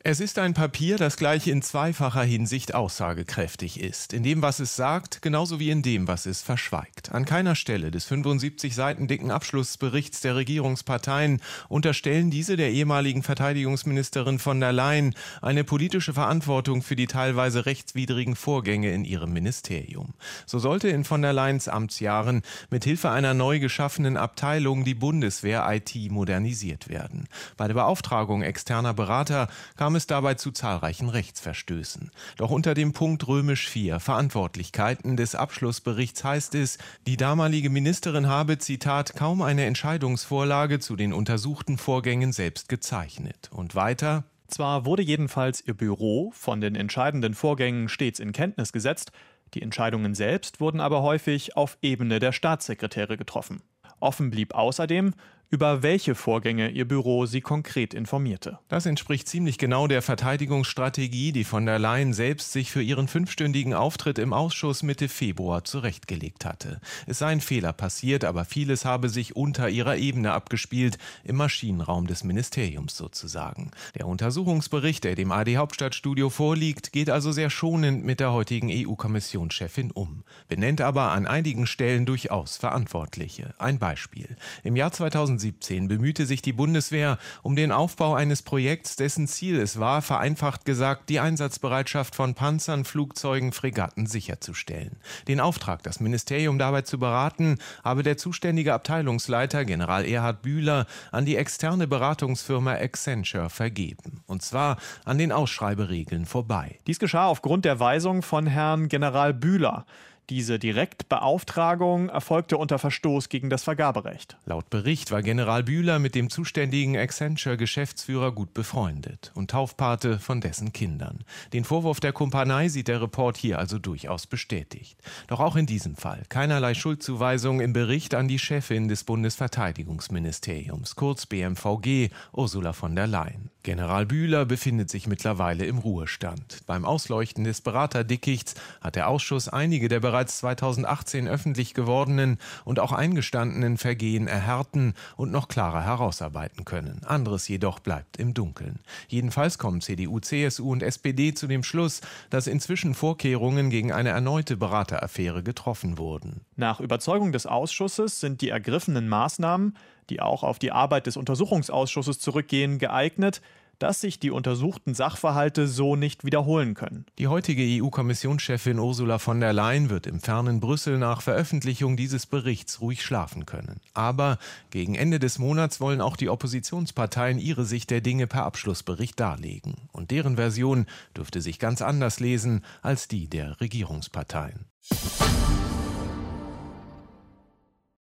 Es ist ein Papier, das gleich in zweifacher Hinsicht aussagekräftig ist. In dem, was es sagt, genauso wie in dem, was es verschweigt. An keiner Stelle des 75 Seiten dicken Abschlussberichts der Regierungsparteien unterstellen diese der ehemaligen Verteidigungsministerin von der Leyen eine politische Verantwortung für die teilweise rechtswidrigen Vorgänge in ihrem Ministerium. So sollte in von der Leyens Amtsjahren mit Hilfe einer neu geschaffenen Abteilung die Bundeswehr-IT modernisiert werden. Bei der Beauftragung externer Berater kam es dabei zu zahlreichen Rechtsverstößen. Doch unter dem Punkt IV Verantwortlichkeiten des Abschlussberichts heißt es, die damalige Ministerin habe, Zitat, kaum eine Entscheidungsvorlage zu den untersuchten Vorgängen selbst gezeichnet. Und weiter: Zwar wurde jedenfalls ihr Büro von den entscheidenden Vorgängen stets in Kenntnis gesetzt, die Entscheidungen selbst wurden aber häufig auf Ebene der Staatssekretäre getroffen. Offen blieb außerdem, über welche Vorgänge ihr Büro sie konkret informierte. Das entspricht ziemlich genau der Verteidigungsstrategie, die von der Leyen selbst sich für ihren 5-stündigen Auftritt im Ausschuss Mitte Februar zurechtgelegt hatte. Es seien Fehler passiert, aber vieles habe sich unter ihrer Ebene abgespielt, im Maschinenraum des Ministeriums sozusagen. Der Untersuchungsbericht, der dem ARD-Hauptstadtstudio vorliegt, geht also sehr schonend mit der heutigen EU-Kommissionschefin um, benennt aber an einigen Stellen durchaus Verantwortliche. Ein Beispiel: Im Jahr 2017 bemühte sich die Bundeswehr um den Aufbau eines Projekts, dessen Ziel es war, vereinfacht gesagt, die Einsatzbereitschaft von Panzern, Flugzeugen, Fregatten sicherzustellen. Den Auftrag, das Ministerium dabei zu beraten, habe der zuständige Abteilungsleiter, General Erhard Bühler, an die externe Beratungsfirma Accenture vergeben. Und zwar an den Ausschreiberegeln vorbei. Dies geschah aufgrund der Weisung von Herrn General Bühler. Diese Direktbeauftragung erfolgte unter Verstoß gegen das Vergaberecht. Laut Bericht war General Bühler mit dem zuständigen Accenture-Geschäftsführer gut befreundet und Taufpate von dessen Kindern. Den Vorwurf der Kumpanei sieht der Report hier also durchaus bestätigt. Doch auch in diesem Fall keinerlei Schuldzuweisung im Bericht an die Chefin des Bundesverteidigungsministeriums, kurz BMVG, Ursula von der Leyen. General Bühler befindet sich mittlerweile im Ruhestand. Beim Ausleuchten des Beraterdickichts hat der Ausschuss einige der bereits 2018 öffentlich gewordenen und auch eingestandenen Vergehen erhärten und noch klarer herausarbeiten können. Anderes jedoch bleibt im Dunkeln. Jedenfalls kommen CDU, CSU und SPD zu dem Schluss, dass inzwischen Vorkehrungen gegen eine erneute Berateraffäre getroffen wurden. Nach Überzeugung des Ausschusses sind die ergriffenen Maßnahmen, die auch auf die Arbeit des Untersuchungsausschusses zurückgehen, geeignet, dass sich die untersuchten Sachverhalte so nicht wiederholen können. Die heutige EU-Kommissionschefin Ursula von der Leyen wird im fernen Brüssel nach Veröffentlichung dieses Berichts ruhig schlafen können. Aber gegen Ende des Monats wollen auch die Oppositionsparteien ihre Sicht der Dinge per Abschlussbericht darlegen. Und deren Version dürfte sich ganz anders lesen als die der Regierungsparteien.